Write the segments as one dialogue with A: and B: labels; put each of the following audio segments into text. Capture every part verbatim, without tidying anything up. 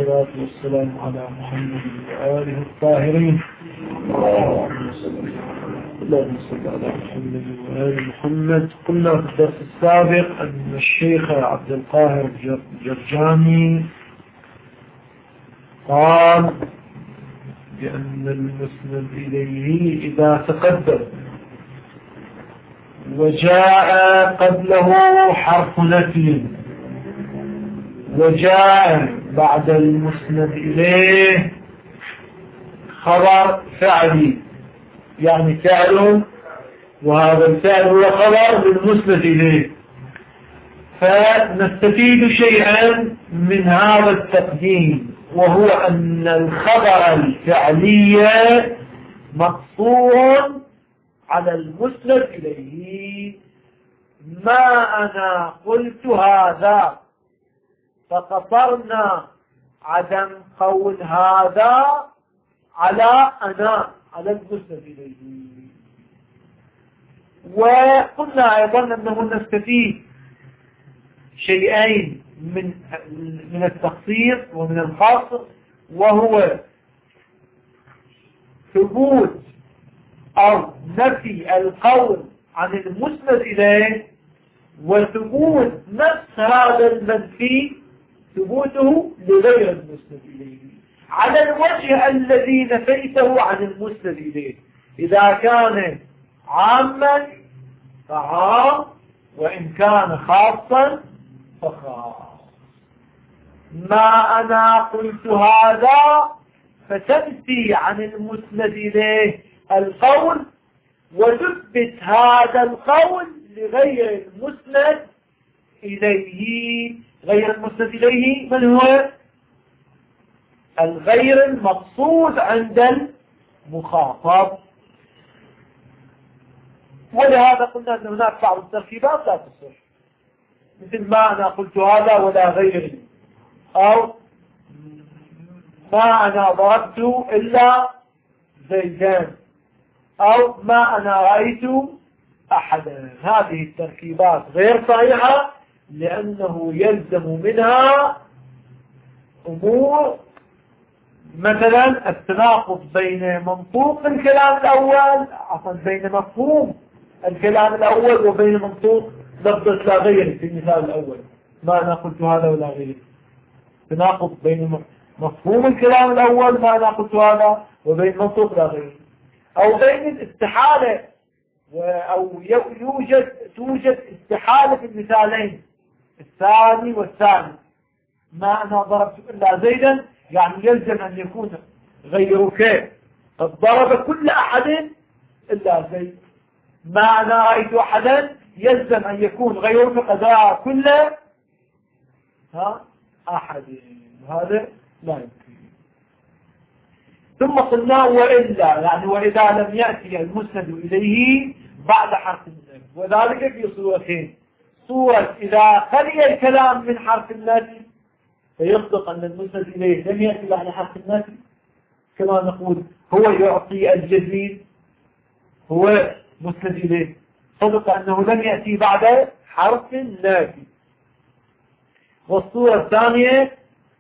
A: والصلاة والسلام على محمد وآله الطاهرين. اللهم صل على محمد وآل محمد. قلنا في الدرس السابق أن الشيخ عبد القاهر الجرجاني قال بأن المسند إليه إذا تقدم وجاء قبله حرف نفي وجاء بعد المسند إليه خبر فعلي، يعني فعل وهذا الفعل هو خبر بالمسند إليه، فنستفيد شيئا من هذا التقديم، وهو أن الخبر الفعلي مقصور على المسند إليه. ما أنا قلت هذا، فقصرنا عدم قول هذا على أنا، على المسند إليه. وقلنا أيضا أنه نستفيد شيئين من من التخصيص ومن الحصر، وهو ثبوت أو نفي القول عن المسند إليه، وثبوت نفس هذا المنفي ثبوته لغير المسند إليه على الوجه الذي نفيته عن المسند إليه. إذا كان عاما فعام، وإن كان خاصا فخاص. ما أنا قلت هذا فتنفي عن المسند إليه القول، وتثبت هذا القول لغير المسند إليه. غير المسند إليه من هو؟ الغير المقصود عند المخاطب. ولهذا قلنا أن هناك بعض التركيبات لا تصح، مثل ما أنا قلت هذا ولا غيري، أو ما أنا ضربت إلا زيدان، أو ما أنا رأيت أحدا. هذه التركيبات غير صحيحة، لأنه يلزم منها أمور، مثلا التناقض بين منطوق الكلام الأول، عفوا بين مفهوم الكلام الأول وبين منطوق لفظة لا غير في المثال الأول. ما أنا قلت هذا ولا غير، تناقض بين مفهوم الكلام الأول ما أنا قلت هذا وبين منطوق لا غير، أو بين الاستحالة، أو يوجد توجد استحالة في المثالين الثاني والثاني. ما أنا ضربت إلا زيدا، يعني يلزم أن يكون غيرك قد ضرب كل أحد إلا زيد. ما أنا رأيت أحدا، يلزم أن يكون غيرك قد رأى كل ها أحد، هذا لا يمكن. ثم قلنا وإلا، يعني وإذا لم يأتي المسند إليه بعد حرف النفي، وذلك في صورتين: صورة إذا خلي الكلام من حرف النفي فيصدق أن المسند إليه لم يأتي بعد حرف النفي، كما نقول هو يعطي الجزيل هو مسند إليه، صدق أنه لم يأتي بعد حرف النفي. والصورة الثانية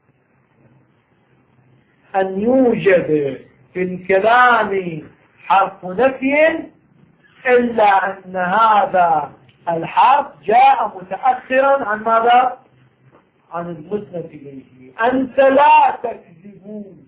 A: أن يوجد في الكلام حرف نفي إلا أن هذا الحرف جاء متأخرا عن ماذا؟ عن المسند إليه. أنت لا تكذبون،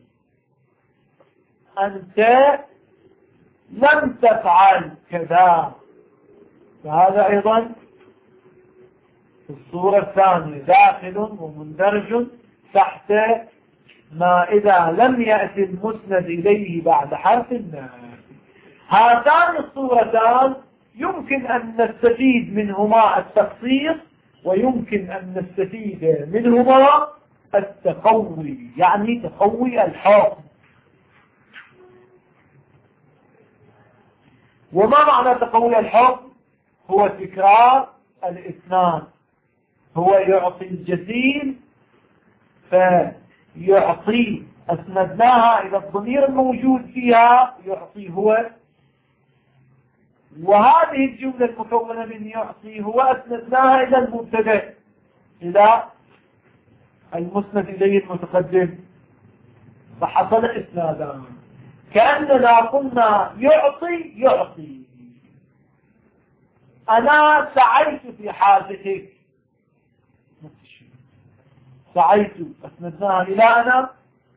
A: أنت لم تفعل كذا، فهذا أيضا في الصورة الثانية داخل ومندرج تحت ما إذا لم يأتي المسند إليه بعد حرف النفي. هاتان الصورتان يمكن أن نستفيد منهما التخصيص، ويمكن أن نستفيد منهما التقوي، يعني تقوي الحكم. وما معنى تقوي الحكم؟ هو تكرار الاثنان. هو يعطي الجزيل فيعطي أسندناها إلى الضمير الموجود فيها يعطي هو، وهذه الجملة المكونة من يعطي هو أسندناها إلى المبتدأ إلى المسند إليه المتقدم فحصل إسنادان، كأننا قلنا يعطي يعطي. أنا سعيت في حاجتك، سعيت أسندناها إلى أنا،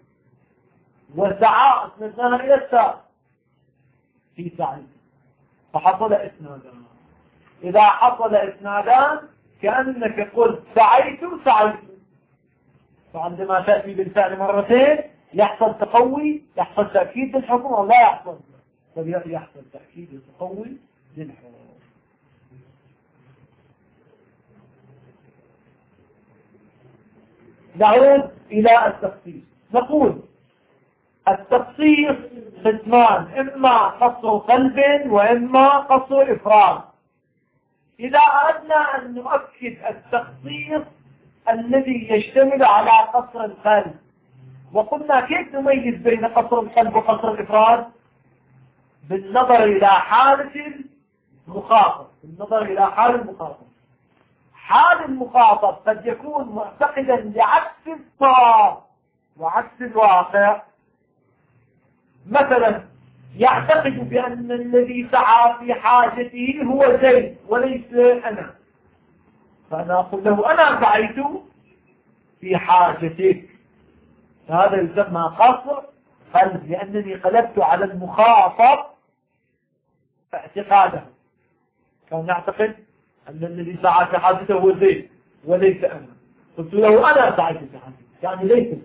A: وسعى أسندناها إلى الساء في سعيت، فحصل إسنادان. إذا حصل إسنادان كأنك قلت سعيت سعيت، فعندما تأتي بالفعل مرتين يحصل تقوي، يحصل تأكيد للحكم أو لا يحصل؟ يحصل تأكيد وتقوي للحكم. نعود إلى التخصيص. نقول التخصيص قسمان، إما قصر قلب وإما قصر إفراد. إذا أردنا أن نؤكد التخصيص الذي يشتمل على قصر القلب، وقلنا كيف نميز بين قصر القلب وقصر الإفراد؟ بالنظر إلى حالة المخاطب، بالنظر إلى حال المخاطب. حال المخاطب قد يكون معتقدا لعكس الصواب وعكس الواقع. مثلا يعتقد بأن الذي سعى في حاجته هو زيد وليس أنا، فأنا أقول له أنا سعيت في حاجتك، فهذا يسمى قصر قلب، لأنني قلبت على المخاطب اعتقاده. كان يعتقد أن الذي سعى في حاجته هو زيد وليس أنا، قلت له أنا سعيت في حاجتك، يعني ليس.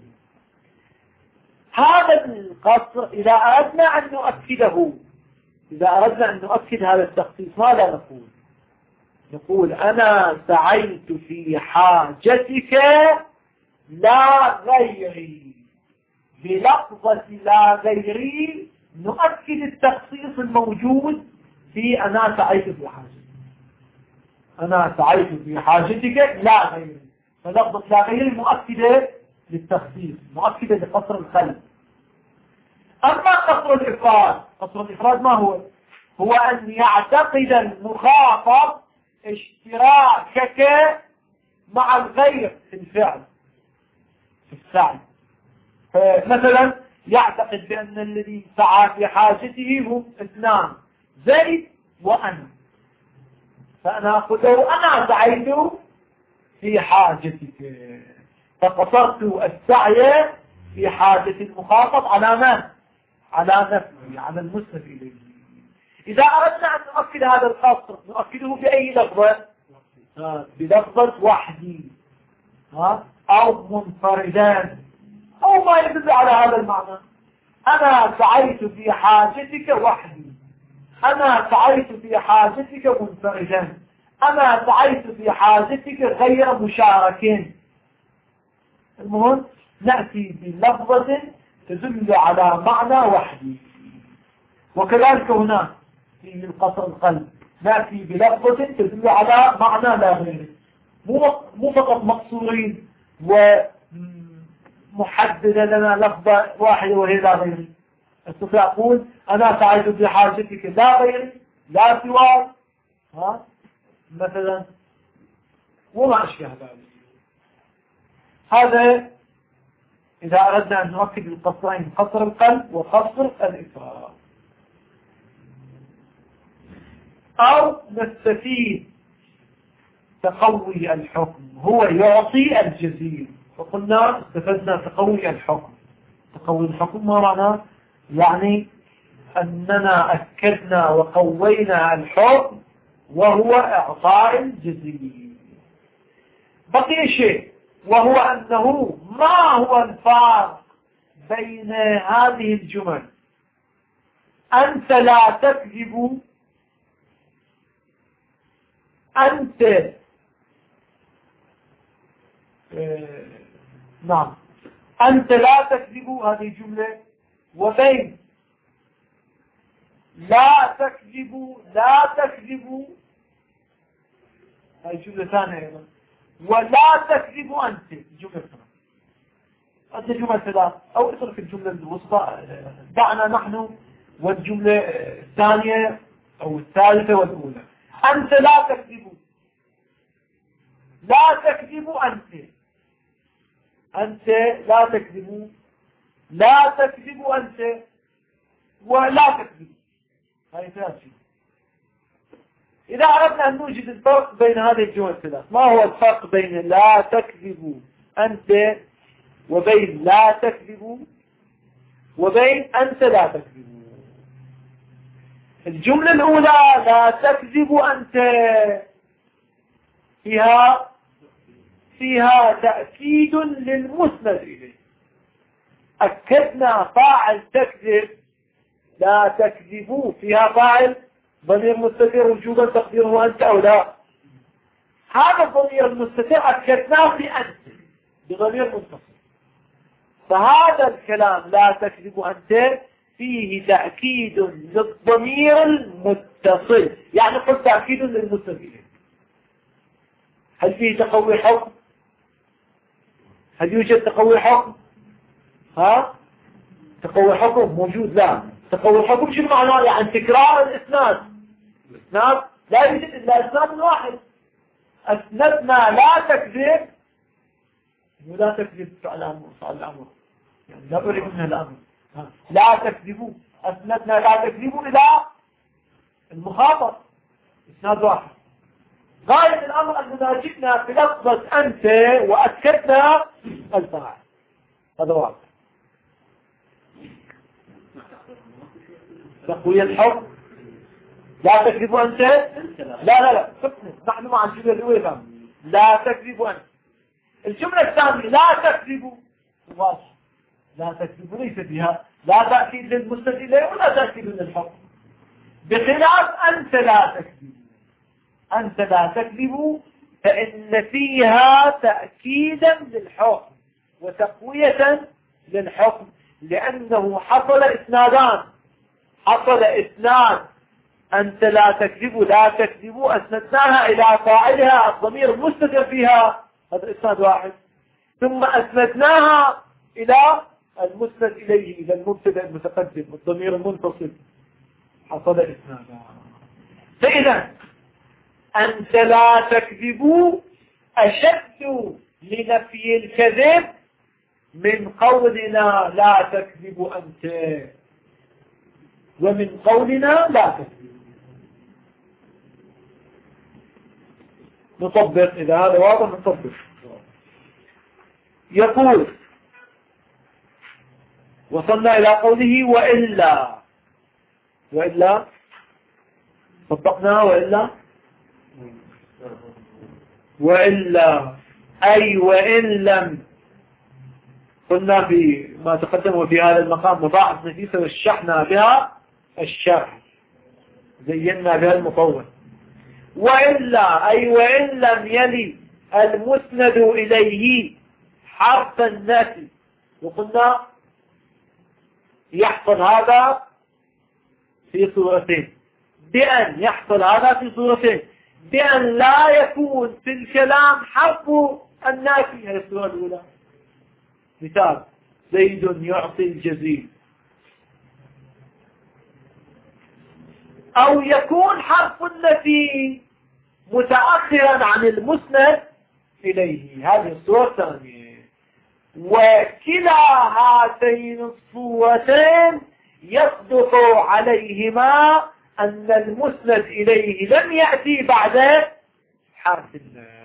A: هذا القصر إذا أردنا أن نؤكده، إذا أردنا أن نؤكد هذا التخصيص ماذا نقول؟ نقول أنا سعيت في حاجتك لا غيري. بلفظة لا غيري نؤكد التخصيص الموجود في أنا سعيت في حاجتك. أنا سعيت في حاجتك لا غيري، فلفظة لا غيري مؤكدة للتخصيص، مؤكدة لقصر القلب. أما قصر الإفراد، قصر الإفراد ما هو؟ هو أن يعتقد المخاطب اشتراكك مع الغير في الفعل، في السعي. فمثلا يعتقد بأن الذي سعى في حاجته هم اثنان، زيد وأنا، فأنا أقول له أنا سعيت في حاجتك، فقصرت السعي في حاجة المخاطب على من؟ على نفسه، على المسند إليه. إذا أردنا أن نؤكد هذا القصر نؤكده بأي لفظة؟ بلفظة وحدي أو منفردان أو ما يدل على هذا المعنى. أنا سعيت في حاجتك وحدي، أنا سعيت في حاجتك منفردان، أنا سعيت في حاجتك غير مشاركين. المهم نأتي بلفظة تدل على معنى وحدي. وكذلك هنا في القصر القلب نأتي بلفظة تدل على معنى لا غير، مو فقط مقصورين ومحددة لنا لفظة واحدة وهي لا غير. استطيع أقول أنا سعيت في حاجتك لا غير، لا سوى، ها مثلا، وما أشبه ذلك. هذا إذا أردنا أن نؤكد القصرين، قصر القلب وقصر الإفراد. أو نستفيد تقوي الحكم، هو يعطي الجزيل، فقلنا استفدنا تقوي الحكم. تقوي الحكم ما معناه؟ يعني أننا أكدنا وقوينا الحكم وهو إعطاء الجزيل. بقي شيء، وهو أنه ما هو الفارق بين هذه الجمل؟ أنت لا تكذب، أنت آه نعم أنت لا تكذب، هذه جملة، وبين لا تكذب لا تكذب هذه جملة ثانية أيضا، ولا تكذب أنت جملة ثانية. أنت جملة ثلاث، أو اترك الجملة الوسطى، دعنا نحن والجملة الثانية أو الثالثة والأولى. أنت لا تكذب، لا تكذب أنت، أنت لا تكذب لا تكذب أنت ولا تكذب. هاي ثلاث شيء. إذا أردنا أن نوجد الفرق بين هذه الجمل الثلاث، ما هو الفرق بين لا تكذب أنت وبين لا تكذب وبين أنت لا تكذب؟ الجملة الأولى لا تكذب أنت فيها فيها تأكيد للمسند إليه. أكدنا فاعل تكذب لا تكذبوا، فيها فاعل ضمير مستتر وجوبا تقديره أنت أو لا. هذا الضمير المستتر أكدناه في أنت بضمير منفصل. فهذا الكلام لا تكذب أنت فيه تأكيد للضمير المتصل، يعني قلت تأكيد للمسند إليه. هل فيه تقوي حكم؟ هل يوجد تقوي حكم؟ ها؟ تقوي حكم موجود؟ لا. تقوي حكم شو معناه؟ يعني تكرار الإسناد. الإسناد لا يوجد إلا إسناد واحد. أسندنا لا تكذب، لا تكذب فعل أمر فعل الأمر، يعني لا بريء منها الأمر. لا تكذبوا، أسندنا لا تكذبوا إلى المخاطب، إسناد واحد. غاية الأمر أننا جئنا بلفظة أنت وأكدنا الفاعل. هذا واحد. تقوية الحكم لا تكذبوا أنت. لا لا لا نحن مع الجملة الأولى لا تكذبوا أنت. الجملة الثانية لا تكذبوا، لا تكذبوا ليس بها لا تأكيد للمسند إليه ولا تأكيد للحكم، بخلاف أنت لا تكذبوا. أنت لا تكذبوا فإن فيها تأكيدا للحكم وتقوية للحكم، لأنه حصل إسنادان. حصل إسناد أنت لا تكذبوا لا تكذبوا أسندناها إلى فاعلها الضمير المستتر فيها، هذا إسناد واحد. ثم أسندناها إلى المسند إليه، إلى المبتدأ المتقدم الضمير المنفصل، حصل إسنادان. فإذا أنت لا تكذبوا أشد لنفي الكذب من قولنا لا تكذب أنت، ومن قولنا لا تكذب. نطبق إذا هذا واضح نطبق. يقول وصلنا إلى قوله وإلا. وإلا طبقناها. وإلا وإلا أي وإن لم، قلنا في ما تقدم وفي هذا المقام مضاعف نفيسة وشحنا بها الشرح، زينا بها المطول. وإلا أي وإن لم يلي المسند إليه حرف النفي، وقلنا يحصل هذا في صورتين، بأن يحصل هذا في صورتين، بأن لا يكون في الكلام حرف النافي، هذه الصورة الأولى. مثال زيد يعطي الجزيل، أو يكون حرف النفي متأخرا عن المسند إليه، هذه الصورة الثانية. وكلا هاتين الصورتين يصدق عليهما أن المسند إليه لم يأتي بعد حرف النفي.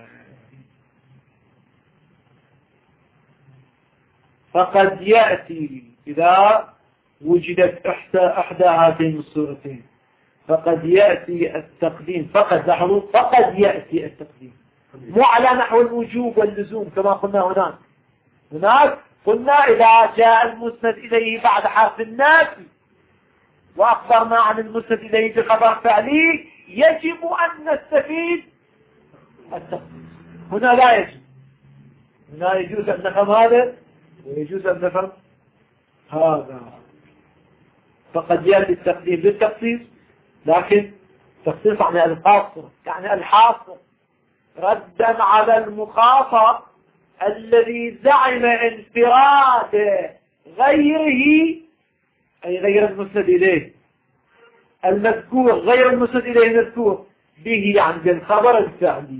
A: فقد يأتي إذا وجدت إحدى إحدى هاتين الصورتين، فقد يأتي التقديم. فقد لاحظوا فقد يأتي التقديم، مو على نحو الوجوب واللزوم كما قلنا هناك. هناك قلنا إذا جاء المسند إليه بعد حرف النافي وأخبرنا عن المسند إليه بخبر فعلي يجب أن نستفيد التقديم. هنا لا يجب، هنا يجوز أن نفهم هذا ويجوز أن نفهم هذا. فقد يأتي التقديم بالتخصيص، لكن تخصيص يعني القاصر، يعني الحاصر، ردا على المخاطب الذي زعم انفراد غيره، أي غير المسند إليه المذكور، غير المسند إليه المذكور به عند الخبر الفعلي.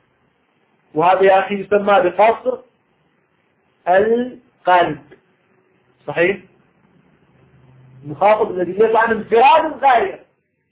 A: وهذا يا أخي يسمى بقصر القلب. صحيح؟ المخاطب الذي يسعى عن انفراد الغاية،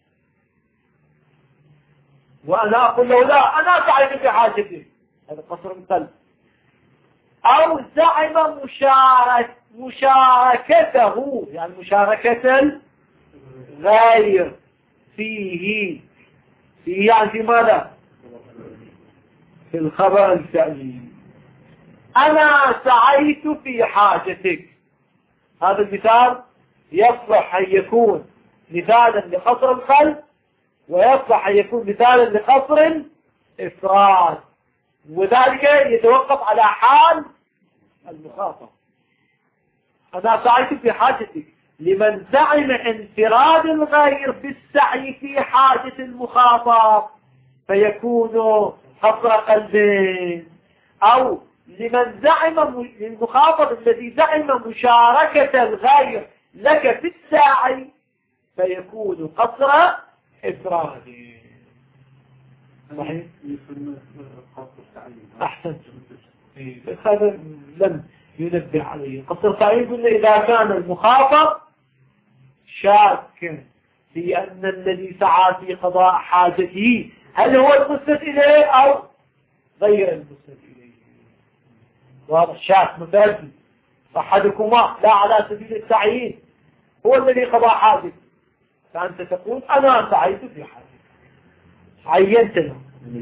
A: وأنا أقول له لا أنا سعيت في حاجتي، هذا قصر القلب. أو زعم مشارك مشاركته، يعني مشاركة الغير فيه، فيه يعني في ماذا؟ في الخبر الفعلي. أنا سعيت في حاجتك، هذا المثال يصلح أن يكون مثالا لقصر القلب، ويصلح أن يكون مثالا لقصر الإفراد، وذلك يتوقف على حال المخاطب. أنا سعيت في حاجتك لمن زعم انفراد الغير بالسعي في حاجة المخاطب فيكون قصر قلبين، أو لمن زعم المخاطب الذي زعم مشاركة الغير لك في السعي فيكون قصر إفراد. صحيح؟ أحسنت. هذا لم ينبه عليه. قصر تعيب إلا إذا كان المخاطب شاكا في أن الذي سعى في قضاء حاجته هل هو المسند إليه أو غير المسند إليه. واضح؟ شاك مبادئ أحدكما لا على سبيل التعيين هو الذي قضى حاجته، فأنت تقول أنا سعيت في حاجتي، عينت له.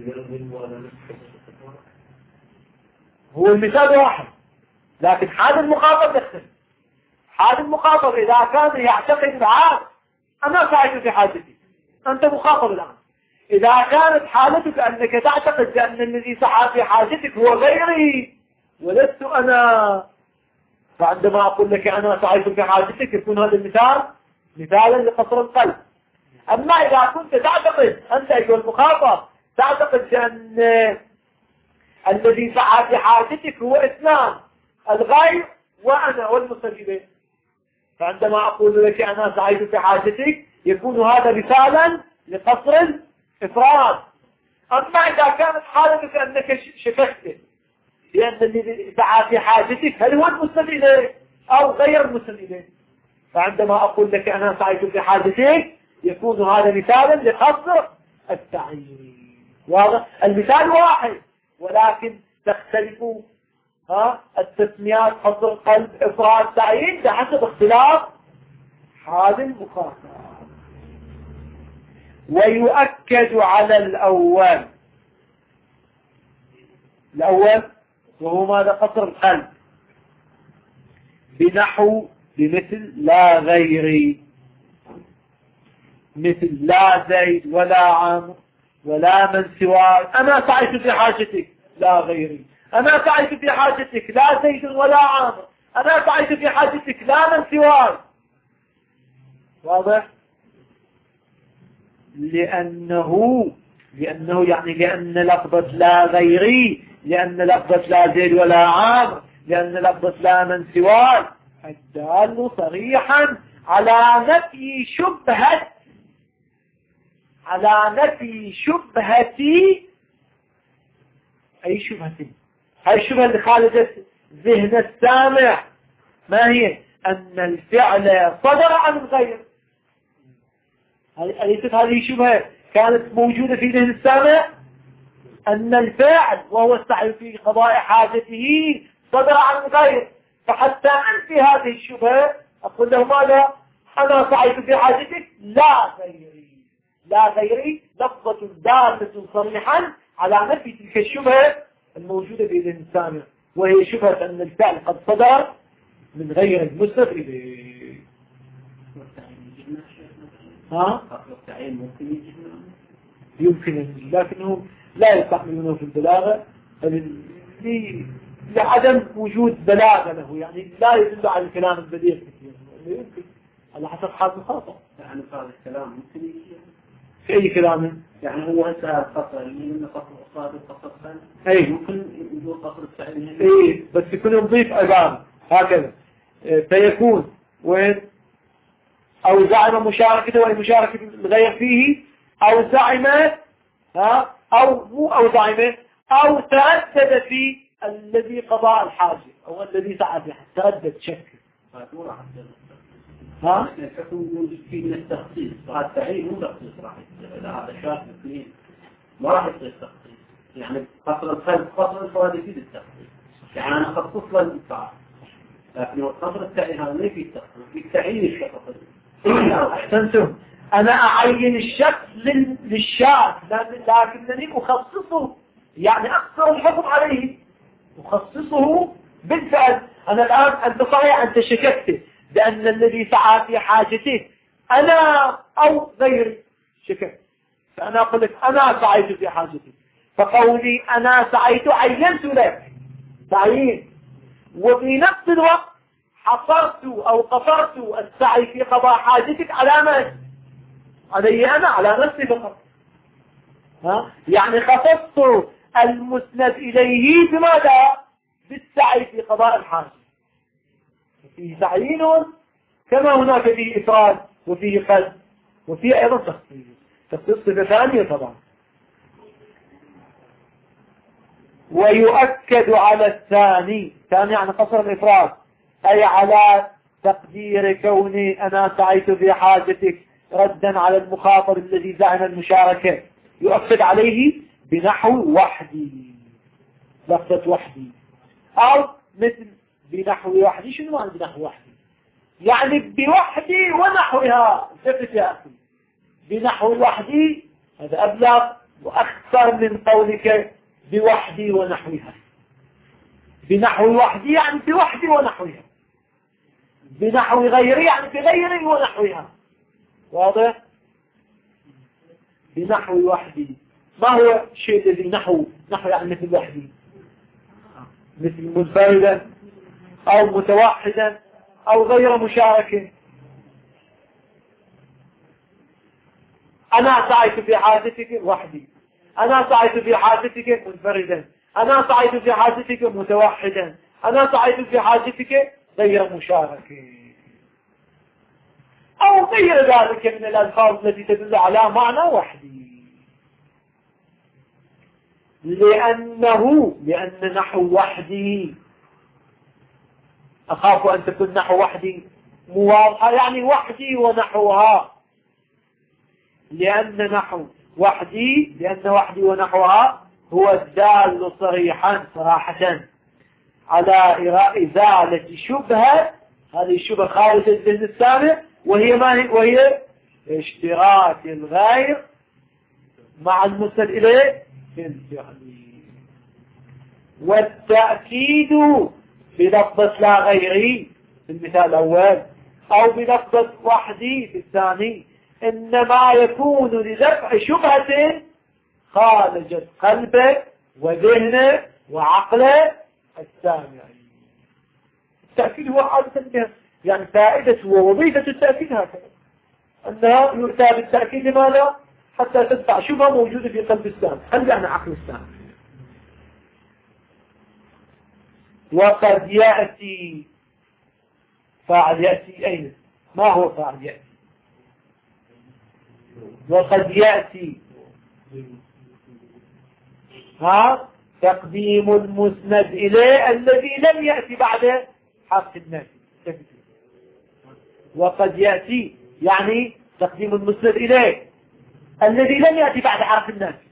A: هو المثال واحد، لكن حال المخاطب يختلف. حال المخاطب إذا كان يعتقد العام أنا سعيت في حاجتي، أنت مخاطب الآن. إذا كانت حالتك أنك تعتقد بأن الذي سعى في حاجتك هو غيري ولست أنا، فعندما أقول لك أنا سعيت في حاجتك يكون هذا المثال مثالا لقصر القلب. أما إذا كنت تعتقد أنت أيها المخاطب تعتقد بأن الذي سعى في حاجتك هو اثنان، الغير وأنا والمستجيبين، فعندما أقول لك أنا سعيت في حاجتك يكون هذا مثالا لقصر الإفراد. أما إذا كانت حالتك أنك شككت لأن الذي سعى في حاجتك هل هو المسند إليه أو غير المسند إليه، فعندما أقول لك أنا سعيت في حاجتك يكون هذا مثالا لقصر التعيين. واضح؟ المثال واحد ولكن تختلف ها التسميات، قصر القلب، إفراد، تعيين بحسب اختلاف حال المخاطب. ويؤكد على الأول، الأول وهو ماذا؟ قصر القلب، بنحو بمثل لا غيري، مثل لا زيد ولا عامر ولا من سواي. أنا سعيت في حاجتك لا غيري، أنا سعيت في حاجتك لا زيد ولا عامر، أنا سعيت في حاجتك لا من سواي. واضح؟ لأنه لأنه يعني لأن لفظة لا غيري، لأن لفظة لا زيد ولا عامر، لأن لفظة لا من سواي الدال صريحا على نفي شبهة على نفي شبهة أي شبهة؟ هاي الشبهة اللي خالدت ذهن السامع ما هي؟ أن الفعل صدر عن الغير. أليست هذه شبهة كانت موجودة في ذهن السامع؟ أن الفعل وهو السعي في قضاء حاجته صدر عن الغير، فحتى أنفي هذه الشبهة أقول له ماذا؟ أنا سعيت في حاجتك لا غيري، لا غيري لفظة دالة صريحا على نفي تلك الشبهة الموجودة في ذهن السامع، وهي شبهة أن الفعل قد صدر من غير المسند إليه. ها؟ يمكن، لكنه لا يستعملونه في البلاغة لعدم وجود بلاغة له، يعني لا يدل على الكلام البديع كثير، يمكن على حسب حال المخاطب.
B: يعني هذا الكلام ممكن يجي
A: في أي كلام؟
B: يعني هو أنت قصر من قصر أصاد وقصر ثاني
A: أي
B: ممكن يقول قصر السعيد.
A: أي بس يكون يضيف أبان هكذا فيكون وين؟ أو زعم مشاركته والمشاركة الغير فيه، أو زعم ها أو مو أو زعم أو تردد في الذي قضاء الحاجة أو الذي سعى فيه، تردد شك.
B: هو
A: ها؟
B: الحكم موجود فيه من التخصيص، وهذا التعيين مو تخصيص راح يصير، إذا هذا شاف اثنين ما راح يصير تخصيص، يعني قصر الفرد قصر الفرد يفيد التخصيص، يعني أنا أخصص له الإنفاق، لكن قصر التعيين هذا ما يفيد التخصيص، يفيد تعيين الشخص.
A: أحسنتم، أنا أعين الشخص للشاذ لكنني أخصصه، يعني أقصر الحكم عليه، أخصصه بالفعل. أنا الآن أنت صحيح أنت شككت بأن الذي سعى في حاجته أنا أو غيري، شككت، فأنا أقول لك أنا سعيت في حاجتي، فقولي أنا سعيت عينت لك تعيين، وفي نفس الوقت حصرت أو قصرت السعي في قضاء حاجتك على من؟ علي أنا، على نفسي فقط. ها؟ يعني خصصت المسند إليه بماذا؟ بالسعي في قضاء الحاجة. فيه تعيين كما هناك فيه إفراد وفيه قصد وفيه أيضا تخصيص، تخصيص صفة ثانية طبعا. ويؤكد على الثاني، ثاني يعني قصر الإفراد، أي على تقدير كوني أنا سعيت في حاجتك ردا على المخاطب الذي زعم المشاركة، يؤكد عليه بنحو وحدي، لفظة وحدي، أو مثل بنحو وحدي. شنو معنى بنحو وحدي؟ يعني بوحدي ونحوها، التفت يا أخي، بنحو وحدي هذا أبلغ وأكثر من قولك بوحدي ونحوها. بنحو وحدي يعني بوحدي ونحوها، بنحو غيري يعني بغيري ونحوها، واضح؟ بنحو وحدي ما هو الشيء الذي نحو؟ نحو يعني مثل وحدي، مثل منفردا أو متوحدا أو غير مشارك. أنا سعيت في حاجتك وحدي، أنا سعيت في حاجتك منفردا، أنا سعيت في حاجتك متوحدا، أنا سعيت في حاجتك غير مشارك، أو غير ذلك من الألفاظ التي تدل على معنى وحدي. لأنه لأن نحو وحدي، أخاف أن تكون نحو وحدي مواضحة، يعني وحدي ونحوها، لأن نحو وحدي لأن وحدي ونحوها هو الدال صريحا صراحة على إزالة شبهة، هذه الشبهة خارج الذهن السابق، وهي ما هي؟ وهي اشتراك الغير مع المسند إليه في الفعل. والتأكيد بلفظة لا غيري في المثال الأول أو بلفظة وحدي في الثاني إنما يكون لدفع شبهة خارجت قلبه وذهنه وعقله السامع. التأكيد هو عادة يعني فائدة ووظيفة التأكيد هكذا، أنها يؤتى بالتأكيد لماذا؟ حتى تدفع شبهة موجودة في قلب السامع، قلب يعني عقل السامع. وقد يأتي، فاعل يأتي أين؟ ما هو فاعل يأتي؟ وقد يأتي ها تقديم المسند إليه الذي لم يأتي بعد حرف النفي. وقد يأتي يعني تقديم المسند إليه الذي لم يأتي بعد حرف النفي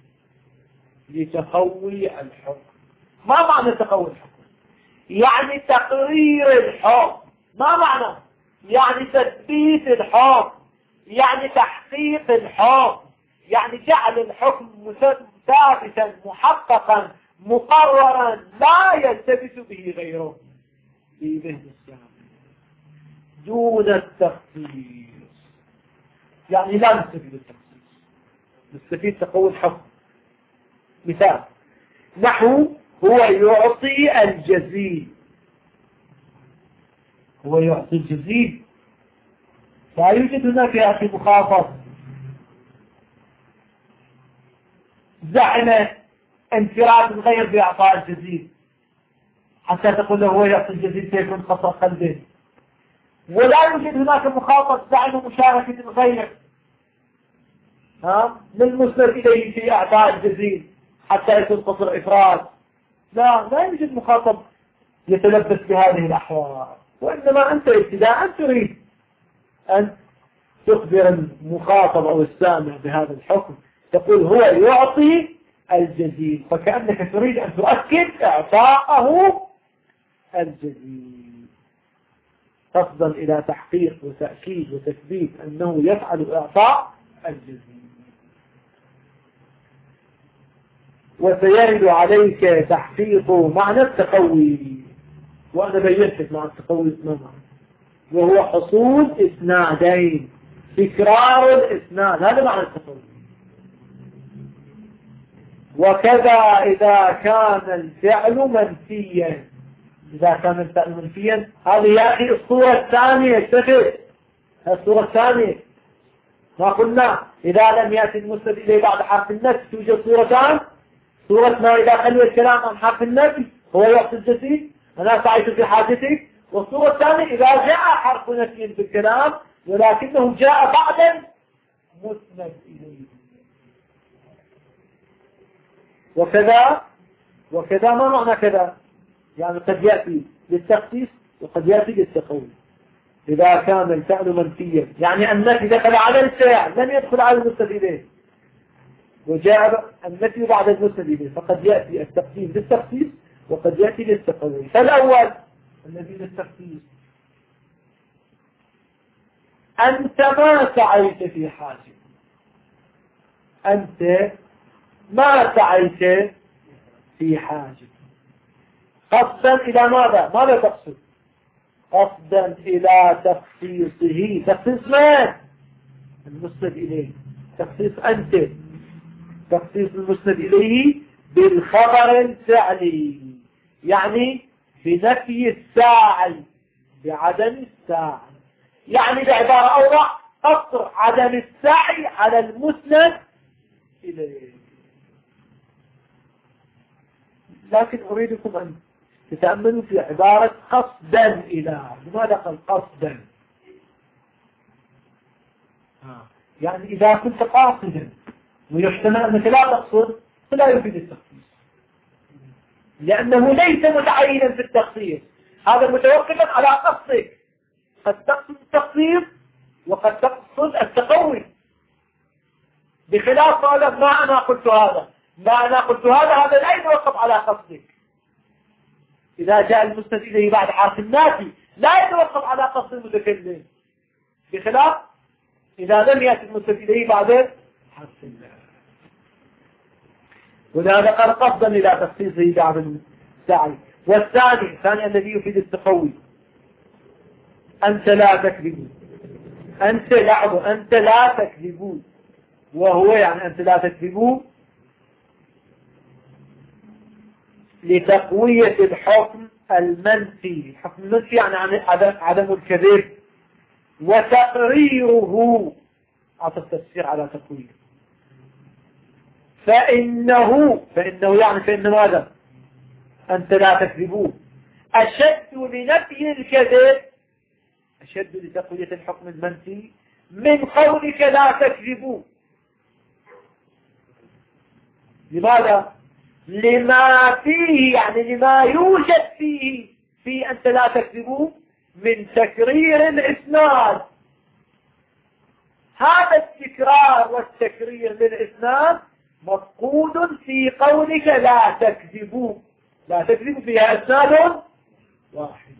A: لتقوي الحكم. ما معنى تقوي الحكم؟ يعني تقرير الحكم. ما معنى؟ يعني تثبيت الحكم، يعني تحقيق الحكم، يعني جعل الحكم ثابتا محققا مقررا لا يلتبس به غيره في ذهن السامع دون التخصيص. يعني لا نستفيد التخصيص، نستفيد تقوي الحكم. مثال نحو هو يعطي الجزيل، هو يعطي الجزيل، لا يوجد هناك يا أخي مخاطب زعم انفراد الغير بإعطاء الجزيل حتى تقول له هو يعطي الجزيل سيكون قصر قلبه، ولا يوجد هناك مخاطب زعم مشاركة الغير ها للمسند إليه في إعطاء الجزيل حتى يكون قصر إفراد. لا لا يوجد مخاطب يتلبس بهذه الأحوال، وإنما أنت ابتداء تريد أن تخبر المخاطب أو السامع بهذا الحكم، تقول هو يعطي الجزيل، فكأنك تريد أن تؤكد إعطاءه الجزيل قصدا إلى تحقيق وتأكيد وتثبيت أنه يفعل إعطاء الجزيل. وسيرد عليك تحقيق معنى التقوي، وأنا بينت لك مع التقوي ما معنى، وهو حصول إسنادين، تكرار الإسناد، هذا معنى التقوي. وكذا إذا كان الفعل منفيا، إذا كان الفعل منفيا هذه يا أخي الصورة الثانية، اتفق الصورة الثانية. ما قلنا إذا لم يأتي المسند إليه بعد حرف النفي توجد صورتان، صورة ما إذا خلي الكلام عن حرف النفي هو يعطي الجزيل أنا سعيت في حاجتك، والصورة الثانية إذا جاء حرف نفي بالكلام ولكنه جاء بعد مسند إليه. وكذا وكذا ما معنى كذا؟ يعني قد يأتي للتخصيص وقد يأتي للتقوي. إذا كان الفعل منفيا يعني النفي دخل على الفعل لم يدخل على المسند إليه، وجاء النفي بعد المسند إليه، فقد يأتي التقسيم للتخصيص وقد يأتي للتقوي. فالأول الذي للتخصيص أنت ما سعيت في حاجة، أنت ما سعيت في حاجة قصدا إلى ماذا؟ ماذا تقصد؟ قصدا إلى تخصيصه. تخصيص من؟ المسند إليه. تخصيص أنت، تخصيص المسند إليه بالخبر الفعلي، يعني بنفي الساعي بعدم الساعي، يعني بعبارة أوضح قصر عدم السعي على المسند إليه. لكن أريدكم أن تتأملوا في عبارة قصدا إلى. لماذا قال قصدا؟ يعني إذا كنت قاصدا ويحتمل أنك لا تقصد فلا يفيد التخصيص، لأنه ليس متعينا في التخصيص، هذا متوقفا على قصدك. قد تقصد التخصيص وقد تقصد التقوي، بخلاف قال ما أنا قلت هذا، ما أنا قلت هذا، هذا لا يتوقف على قصدك. إذا جاء المسند إليه بعد حرف النافي لا يتوقف على قصد المتكلم، بخلاف إذا لم يأتي المسند إليه بعد حرف النافي. ولهذا قال قصدا إلى تخصيصه بعد السعي. والثاني الثاني الذي يفيد التقوي أنت لا تكذبون، أنت لعب أنت لا تكذبون، وهو يعني أنت لا تكذبون لتقوية الحكم المنفي. الحكم المنفي يعني عدم الكذب، وتقريره عطى التفسير على تقوية. فإنه فإنه يعني فإن ماذا؟ أنت لا تكذبون أشد لنفي الكذب، أشد لتقوية الحكم المنفي من قولك لا تكذبون. لماذا؟ لما فيه يعني لما يوجد فيه في أنت لا تكذبون من تكرير الإسناد. هذا التكرار والتكرير للإسناد مفقود في قولك لا تكذبوا. لا تكذبوا فيها إسناد واحد.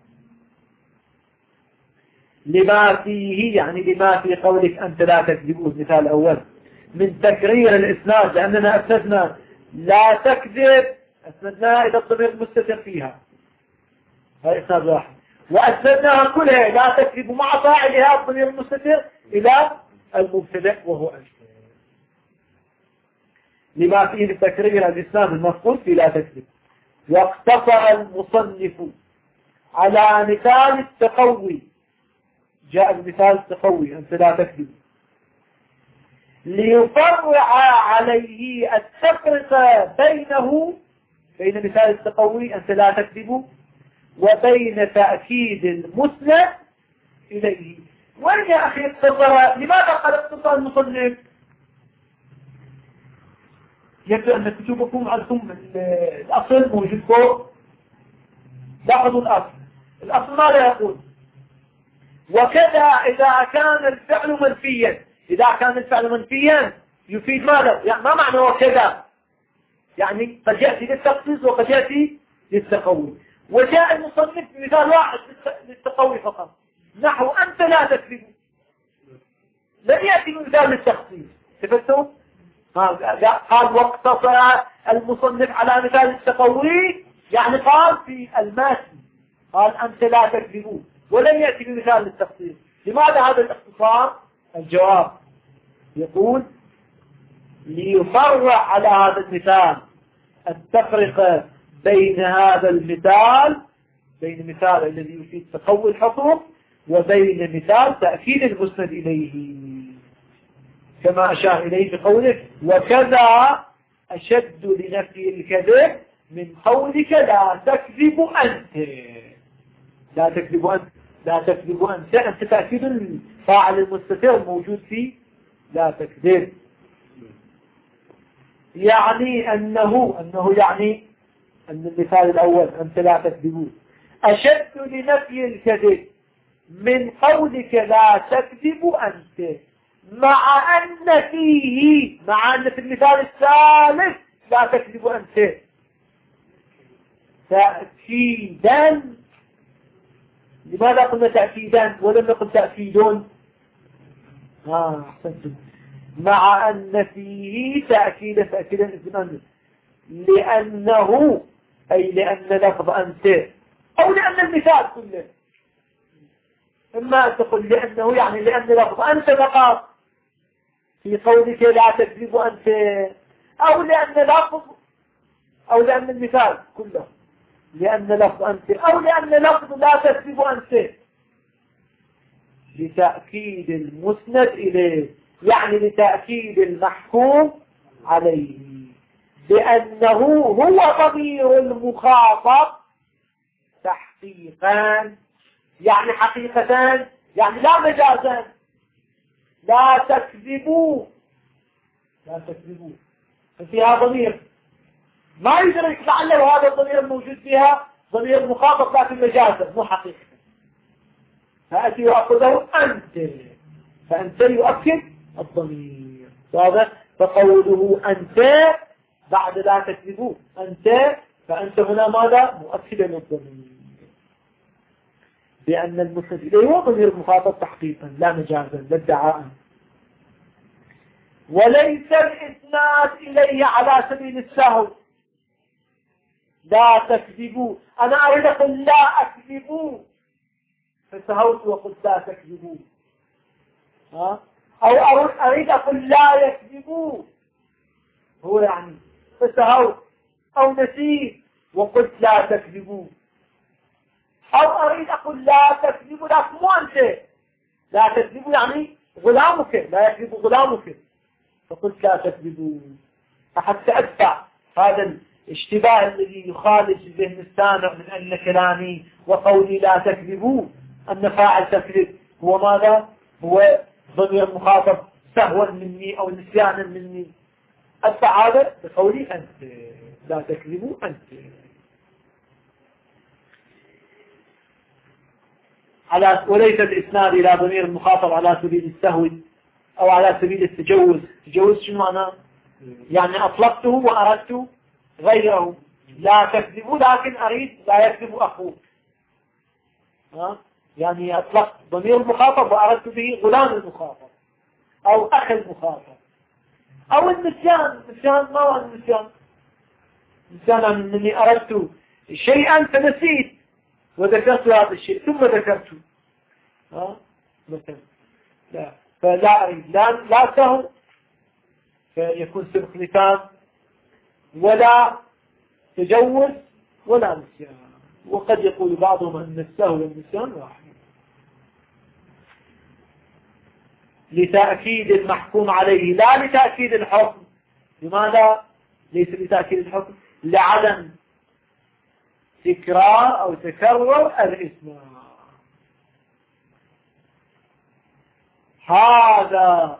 A: لما فيه يعني لما في قولك أنت لا تكذبوا المثال الأول من تكرير الإسناد، لأننا أسندنا لا تكذب، أسندناها إلى الضمير المستتر فيها، هذا إسناد واحد، وأسندناها كلها لا تكذب مع فاعلها الضمير المستتر إلى المبتدأ وهو أنت. لما فيه لتكرير الإسناد المفقود في لا تكذب. واقتصر المصنف على مثال التقوي، جاء بمثال التقوي أنت لا تكذب، ليفرع عليه التفرقة بينه بين مثال التقوي أنت لا تكذب وبين تأكيد المسند إليه. وين يا أخي اقتصر؟ لماذا قال اقتصر المصنف؟ يبدو أن كتبكم عندكم الأصل موجود فوق، لاحظوا الأصل الأصل ماذا يقول؟ وكذا إذا كان الفعل منفيا، إذا كان الفعل منفيا يفيد ماذا؟ يعني ما معنى وكذا؟ يعني قد يأتي للتخصيص وقد يأتي للتقوي. وجاء المصنف بمثال واحد للتقوي فقط، نحو أنت لا تكذب، لم يأتي بمثال للتخصيص. تفهمتم؟ قال واقتصر المصنف على مثال التقوي، يعني قال في الماتن قال أنت لا تكذبون، ولم يأتي بمثال للتخصيص. لماذا هذا الاختصار؟ الجواب يقول ليفرع على هذا المثال التفرقة بين هذا المثال، بين مثال الذي يفيد تقوي الحكم وبين مثال تأكيد المسند إليه، كما أشار إليه بقوله وكذا أشد لنفي الكذب من قولك لا تكذب أنت. لا تكذب أنت، لا تكذب أنت، أنت تأكيد الفاعل المستتر موجود فيه لا تكذب. يعني أنه أنه يعني أن المثال الأول أنت لا تكذبون أشد لنفي الكذب من قولك لا تكذب أنت، مع أن فيه، مع أن في المثال الثالث لا تكذب أنت تأكيدا. لماذا قلنا تأكيدا ولم نقل تأكيدون؟ ها أحسنتم. مع أن فيه تأكيدا تأكيدا إذن لأنه، أي لأن لفظ أنت أو لأن المثال كله، إما أن تقول لأنه يعني لأن لفظ أنت فقط في قولك لا تكذب أنت، أو لأن لفظ، أو لأن المثال كله لأن لفظ أنت، أو لأن لفظ لا تكذب أنت لتأكيد المسند إليه، يعني لتأكيد المحكوم عليه بأنه هو ضمير المخاطب تحقيقا، يعني حقيقتان، يعني لا مجازا. لا تكذبوا، لا تكذبوا فيها ضمير ما يدرك لعله هذا الضمير الموجود فيها ضمير مخاطب لكن مجازا مو حقيقة، فأتي يأخذه أنت، فأنت يؤكد الضمير. هذا فقوله أنت بعد لا تكذبوا أنت، فأنت هنا ماذا؟ مؤكدا للضمير بأن المسند إليه هو ضمير المخاطب تحقيقا لا مجازا لا ادعاء. وليس الإسناد إليه على سبيل السهو. لا تكذبوا، أنا أريد أقول لا أكذبوا فسهوت وقلت لا تكذبوا، ها؟ أو أريد أقول لا يكذبوا هو يعني فسهوت، أو نسيت وقلت لا تكذبوا، أو أريد أقول لا تكذبوا لكن مو أنت، لا تكذبوا يعني غلامك لا يكذب غلامك فقلت لا تكذبوا، فحتى أدفع هذا الاشتباه الذي يخالج ذهن السامع من أن كلامي وقولي لا تكذبوا أن فاعل تكذب هو ماذا؟ هو ضمير مخاطب سهوا مني أو نسيانا مني، أدفع هذا بقولي أنت لا تكذبوا أنت. على وليس الإسناد إلى ضمير المخاطب على سبيل السهو أو على سبيل التجوز. تجوز شو معنى؟ يعني أطلقته وأردت غيره، لا تكذبوا لكن أريد لا يكذب أخوه، ها؟ يعني أطلقت ضمير المخاطب وأردت به غلام المخاطب أو أخ المخاطب. أو النسيان، النسيان ما هو النسيان؟ النسيان أنني أردت شيئا فنسيت وذكرت هذا الشيء ثم ذكرته، ها؟ مثلا لا، فلا أريد لا, لا سهو فيكون سبق لسان ولا تجوز ولا نسيان. وقد يقول بعضهم أن السهو والنسيان واحد. لتأكيد المحكوم عليه لا لتأكيد الحكم. لماذا ليس لتأكيد الحكم؟ لعدم تكرار أو تكرر الإسماء. هذا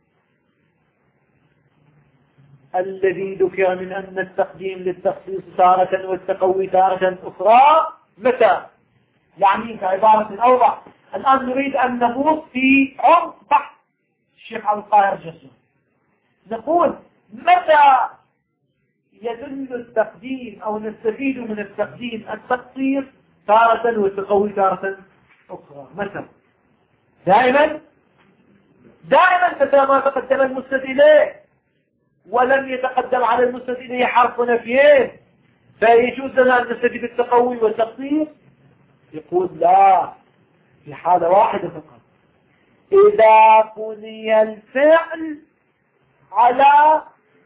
A: الذي ذكر من أن التقديم للتخصيص تارة والتقوي تارة أخرى متى؟ يعني بعبارة أوضح الآن نريد أن نغوص في عمق بحث الشيخ عبد القاهر الجسوم. نقول متى يدل التقديم أو نستفيد من التقديم التقصير تارة والتقوي تارة أخرى؟ متى؟ دائما دائما متى ما تقدم المسند إليه ولم يتقدم على المسند إليه حرف نفيه فيجوز لنا أن نستفيد التقوي والتقصير؟ يقول لا، في حالة واحدة فقط، إذا بني الفعل على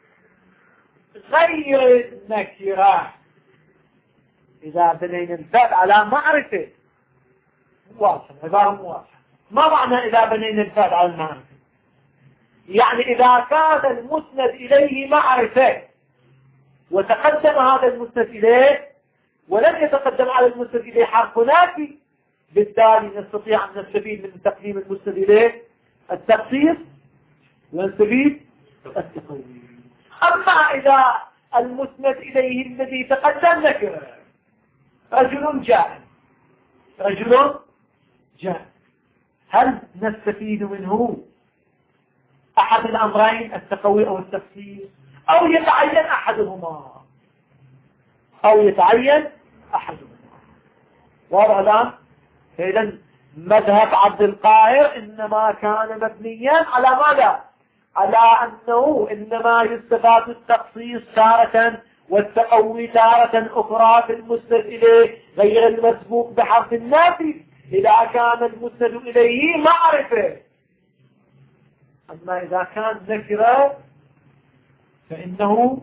A: غير النكرة. إذا بنينا الفعل على معرفة واضح، عبارة واضحة. ما معنى إذا بنينا الفعل على المعرفة؟ يعني إذا كان المسند إليه معرفة وتقدم هذا المسند إليه ولم يتقدم على المسند إليه حرف نافي، بالتالي نستطيع أن نستفيد من تقديم المسند إليه التقصير ونستفيد التقوي. أما إذا المسند إليه الذي تقدم نكرة، رجل جاء رجل جاء، هل نستفيد منه أحد الأمرين التقوي أو التفسير، أو يتعين أحدهما أو يتعين أحدهما؟ واضح الآن؟ إذا مذهب عبد القاهر إنما كان مبنيا على ماذا؟ على أنه إنما يستفاد التخصيص تارة والتقوي تارة أخرى في المسند إليه غير المسبوق بحرف النافي إذا كان المسند إليه معرفة. أما إذا كان نكرة فإنه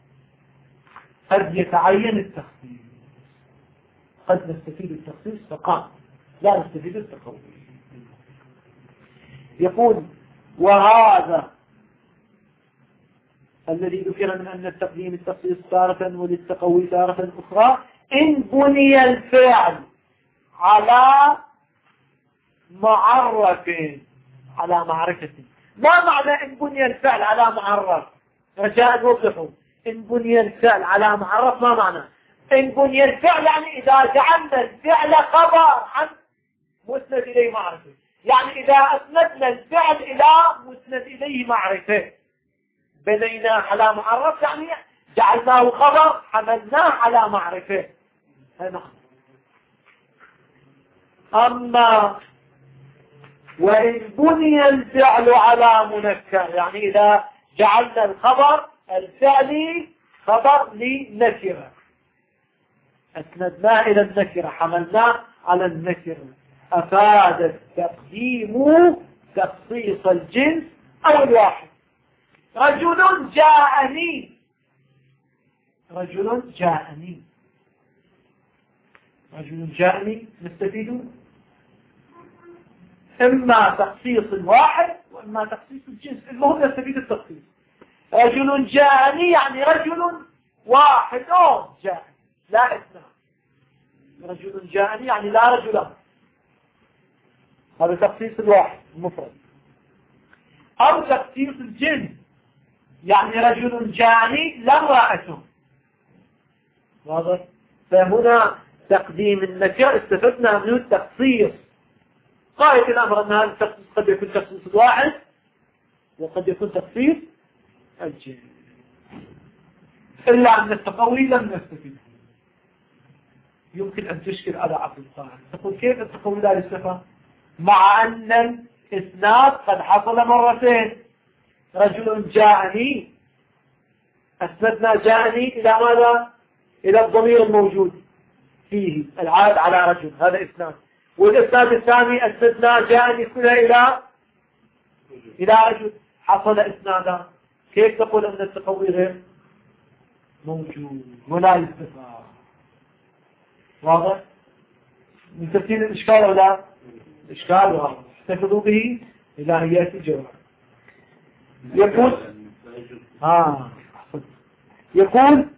A: قد يتعين التخصيص، قد نستفيد التخصيص فقط لا نستفيد التقوي. يقول وهذا الذي ذكر من أن التقديم التخصيص تارة وللتقوي تارة أخرى إن بني الفعل على معرف على معرفة. ما معنى إن بني الفعل على معرف؟ رجاء وضحوا. إن بني الفعل على معرف ما معنى؟ إن بني الفعل يعني إذا جعلنا الفعل خبر عن مسند إليه معرفة، يعني إذا أسندنا الفعل إلى مسند إليه معرفة بنيناه على معرف، يعني جعلناه خبر حملناه على معرفة. أما وإن بني الفعل على منكر، يعني إذا جعلنا الخبر الفعلي خبر لنكرة أسندناه إلى النكرة حملناه على النكرة، أفاد التقديم تخصيص الجنس أو الواحد. رجل جاءني رجل جاءني رجل جاءني نستفيد إما تخصيص الواحد وإما تخصيص الجنس، المهم نستفيد التخصيص. رجل جاءني يعني رجل واحد جاءني لا اثنان. رجل جاءني يعني لا رجلان، هذا تخصيص الواحد المفرد. أو تخصيص الجنس يعني رجل جاءني لا امرأته. واضح؟ فهنا تقديم النكرة استفدنا منه التخصيص. غاية الأمر أن هذا التخصيص قد يكون تخصيص الواحد وقد يكون تخصيص الجنس. إلا أن التقوي لم نستفيد. يمكن أن تشكل على عبد القاهر، تقول كيف التقوي لا يستفاد مع أن الإسناد قد حصل مرتين؟ رجل جاءني أسندنا جاءني إلى ماذا؟ إلى الضمير الموجود فيه العائد على رجل، هذا إسناد. والإسناد الثاني أسندنا جاءني كلها إلى إلى رجل، حصل إسنادا. كيف تقول أن التقوي غير موجود ولا يستفاد؟ واضح؟ من تفسير الإشكال أو لا؟ الإشكال واضح، استفدوا به إلى أن يأتي الجواب. يقول آه. يقول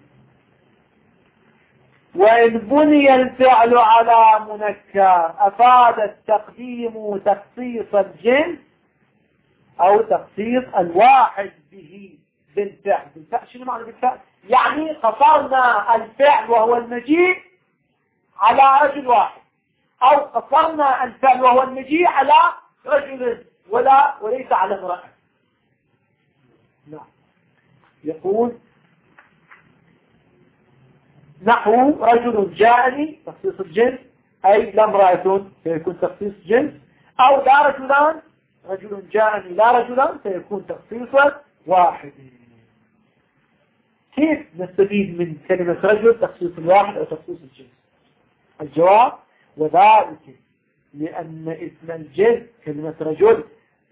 A: وإن بني الفعل على منكر أفاد التقديم تخصيص الجنس أو تخصيص الواحد به بالفعل. بالفعل شنو معنى بالفعل؟ يعني قصرنا الفعل وهو المجيء على رجل واحد، أو قصرنا الفعل وهو المجيء على رجل ولا وليس على امرأة. نعم. يقول نحو رجل جاءني تخصيص الجنس أي لا امرأة سيكون تخصيص جنس، أو لا رجلان رجل جاءني لا رجلان سيكون تخصيص واحد. كيف نستفيد من كلمة رجل تخصيص الواحد أو تخصيص الجنس؟ الجواب وذلك لأن اسم الجنس كلمة رجل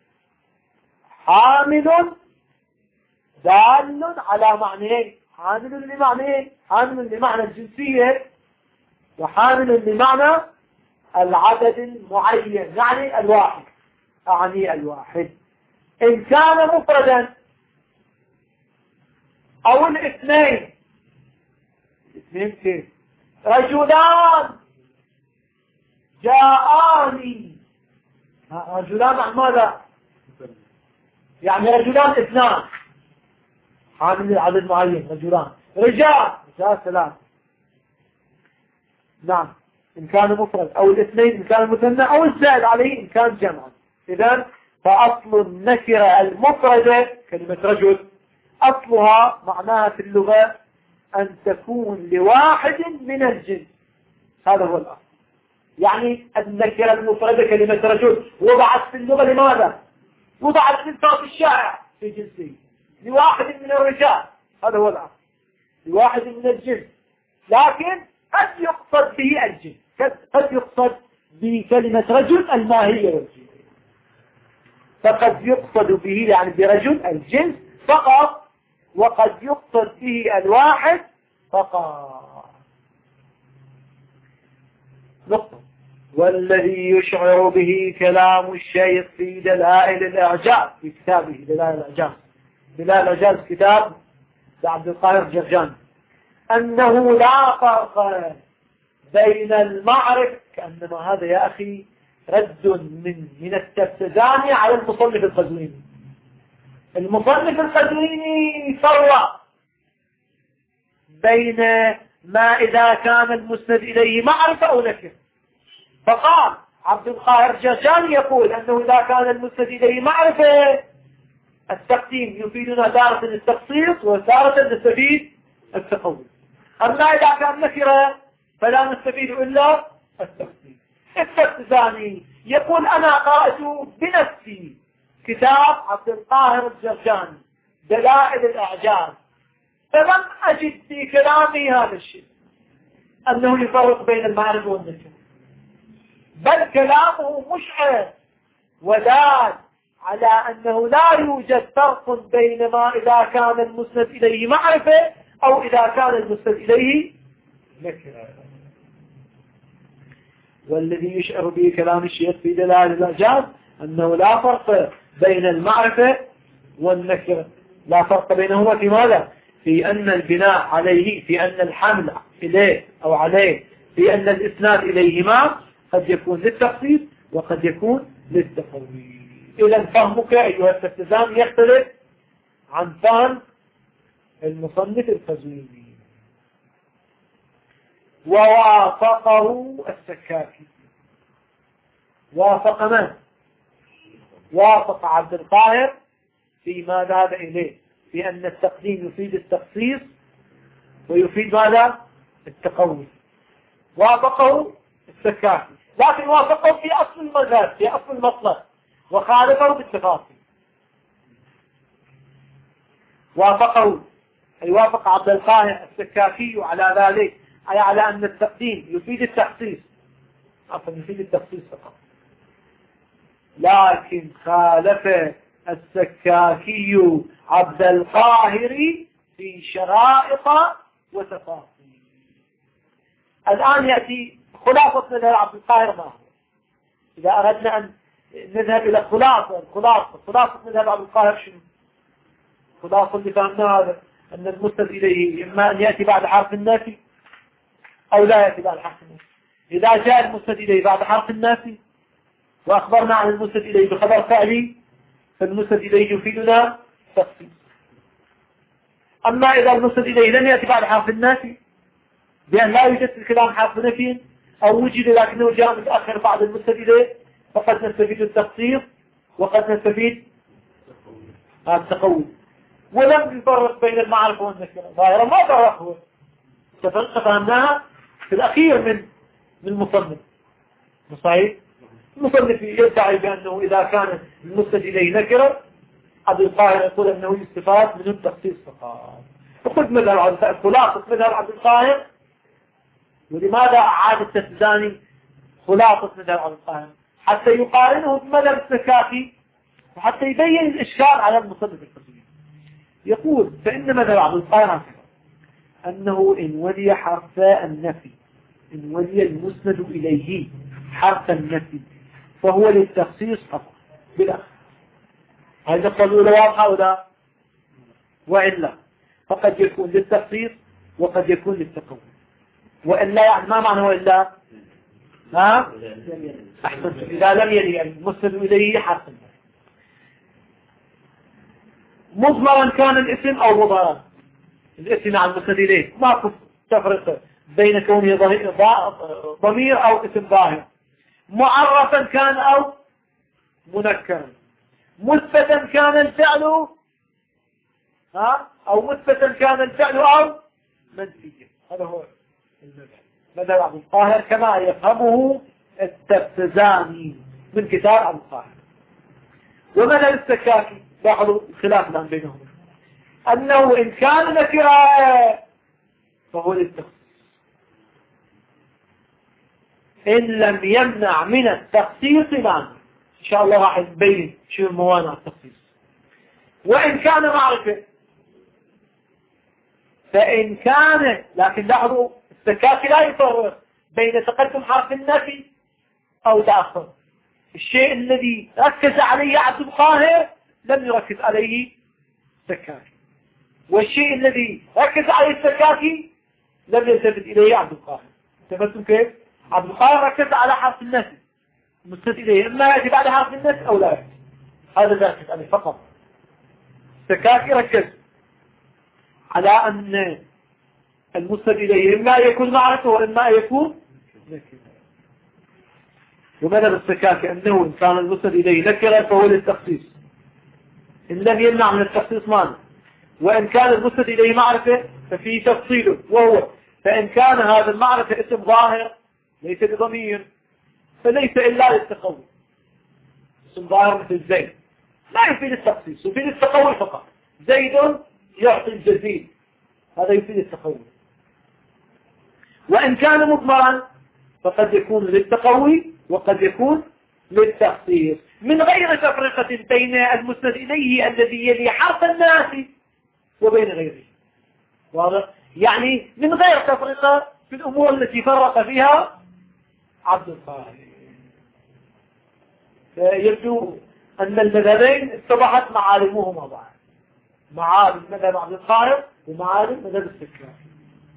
A: حامل دال على معنيين، حامل لمعنيين، حامل لمعنى الجنسية وحامل لمعنى العدد المعين، يعني الواحد، أعني الواحد. إن كان مفردا أو الاثنين، الاثنين كيف؟ رجلان جاءاني، رجلان عن ماذا؟ يعني رجلان اثنان، حامل العدد معين، رجلان، رجال رجال ثلاث. نعم إن كان مفرد، أو الاثنين إن كان مثنى، أو الزائد عليه إن كان جمعا. إذن فأصل النكرة المفردة كلمة رجل أصلها معناها في اللغة أن تكون لواحد من الجنس، هذا هو الأصل. يعني النكرة المفردة كلمة رجل وضعت في اللغة لماذا؟ وضعت في الصوت الشائع في جنسه لواحد من الرجال، هذا هو الأصل، لواحد من الجنس. لكن قد يقصد به الجنس، قد يقصد بكلمة رجل الماهية والجنس، فقد يقصد به يعني برجل الجنس فقط، وقد يقصد به الواحد فقط. نقطة. والذي يشعر به كلام الشيخ في دلائل الإعجاز، في كتابه دلائل الإعجاز، دلائل الإعجاز كتاب لعبد القاهر الجرجاني، أنه لا فرق بين المعرفة، كأنما هذا يا أخي رد من من التفتزاني على المصنف القزويني. المصنف القزويني فرق بين ما إذا كان المسند إليه معرفة أو نكرة، فقال عبد القاهر الجرجاني يقول أنه إذا كان المسند إليه معرفة التقديم يفيدنا تارة التخصيص وتارة نستفيد التقويم، أما إذا كان نكرة فلا نستفيد إلا التقديم. التفتزاني يقول أنا قرأت بنفسي كتاب عبد القاهر الجرجاني دلائل الإعجاز، فلم أجد في كلامي هذا الشيء أنه يفرق بين المعرفة والنكرة، بل كلامه مشعر ودال على أنه لا يوجد فرق بين ما إذا كان المسند إليه معرفة أو إذا كان المسند إليه نكرة. والذي يشعر به كلام الشيخ في دلائل الإعجاز أنه لا فرق بين المعرفة والنكرة، لا فرق بينهما في ماذا؟ في أن البناء عليه، في أن الحمل إليه أو عليه، في أن الإسناد إليهما قد يكون للتخصيص وقد يكون للتقويم. إذا فهمك أيها التفتزان يختلف عن فهم المصنف القزويني. ووافقه السكاكي، وافق من؟ وافق عبد القاهر في ما ذهب إليه، في أن التقديم يفيد التخصيص ويفيد ماذا؟ التقويم. وافقه السكاكي، لكن وافقه في أصل المذهب، في أصل المطلق، وخالفه بالتفاصيل. وافقه أي وافق عبد القاهر السكاكي على ذلك، أي على أن التقديم يفيد التخصيص، عفوا يفيد التخصيص فقط، لكن خالف السكاكي عبد القاهر في شرائط وتفاصيل. الآن يأتي خلاصة مذهب عبد القاهر ما هو؟ إذا أردنا أن نذهب إلى خلاصة خلاصة خلاصة مذهب عبد القاهر شنو؟ خلاصة اللي فهمناه هذا أن المسند إليه إما أن يأتي بعد حرف النافي أو لا يأتي بعد حرف النافي. إذا جاء المسند إليه بعد حرف النافي وأخبرنا عن المسند إليه بخبر فعلي فالمسند إليه يفيدنا تخصيص. أما إذا المسند إليه لم يأتي بعد حرف النافي بأن لا يوجد في الكلام حرف نفي أو وجد لكنه جاء متأخر بعد المسند إليه فقد نستفيد التخصيص وقد نستفيد التقوي. ولم يفرق بين المعرفة والنكرة ظاهرا ما فرقه تفهمناها في الأخير من من المصنف. صحيح المصنف يدعي بأنه إذا كان المسند إليه نكرة عبد القاهر يقول أنه يستفاد من التخصيص فقط. وخذ مذهب خلاصة مذهب عبد القاهر. ولماذا أعاد التسداني خلاصة مذهب عبد القاهر؟ حتى يقارنه بمذهب السكاكي وحتى يبين الإشكال على المصنف القصير. يقول فإن مذهب عبد القاهر أنه إن ولي حرف النفي إن ولي المسند إليه حرف النفي فهو للتخصيص فقط بالأخر. هذا قالوا له واضحة ولا وإلا فقد يكون للتخصيص وقد يكون للتقوي. وإلا يعني ما معنى وإلا؟ ها؟ أحسنت. إذا لم يلي المسند إليه حرف النفي مضمرا كان الاسم أو مضمرا الاسم عن المسند إليه ما تفرق بين كونه ضمير أو اسم ظاهر معرفا كان أو منكرا مثبتا كان الفعل ها أو مثبتا كان الفعل أو منفيا. هذا هو المذهب مذهب عبد القاهر كما يفهمه التفتزاني من كتاب عبد القاهر. ومذهب السكاكي لاحظوا الخلاف الآن بينهم أنه إن كان نكرا فهو للتخصيص إن لم يمنع من التخصيص معنى. إن شاء الله راح نبين شو موانع التخصيص. وإن كان معرفة فإن كان لكن لاحظوا السكاكي لا يفرق بين تقدم حرف النفي أو تأخر. الشيء الذي ركز عليه عبد القاهر لم يركز عليه السكاكي والشيء الذي ركز عليه السكاكي لم يلتفت إليه عبد القاهر. تفهمتم كيف؟ عبد القاهر ركز على حرف النفي مستند إليه إما يأتي بعد حرف النفي أو لا يأتي. هذا ركز عليه فقط. السكاكي ركز على أن المستند إليه إما يكون معرفة وإما يكون نكرة. ومذهب السكاكي أنه إن كان المستند إليه نكرة فهو للتخصيص إن لم يمنع من التخصيص مانع. وإن كان المستند إليه معرفة ففيه تفصيله وهو فإن كان هذا المعرفة اسم ظاهر ليس بضمير فليس إلا للتقوي. اسم ظاهر مثل زيد لا يفيد التخصيص يفيد التقوي فقط. زيد يعطي الجزيل هذا يفيد التقوي. وإن كان مضمرا فقد يكون للتقوي وقد يكون للتخصيص من غير تفرقة بين المسند إليه الذي يلي حرف الناس وبين غيره. واضح؟ يعني من غير تفرقة في الأمور التي فرق فيها عبد القاهر. فيبدو أن المذهبين اتضحت معالمهما بعض معالم مذهب عبد القاهر ومعالم مذهب السكاكي.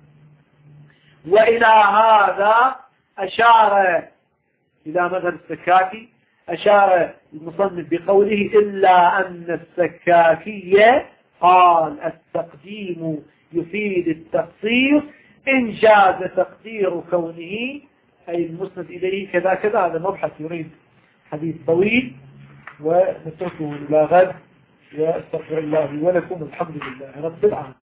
A: وإلى هذا أشار إلى مذهب السكاكي أشار المصنف بقوله إلا أن السكاكية قال التقديم يفيد التخصيص إن جاز تقدير كونه أي المسند إليه كذا كذا. هذا مبحث يريد حديث طويل ونتركه إلى غد. واستغفر الله ولكم الحمد لله رب العالمين.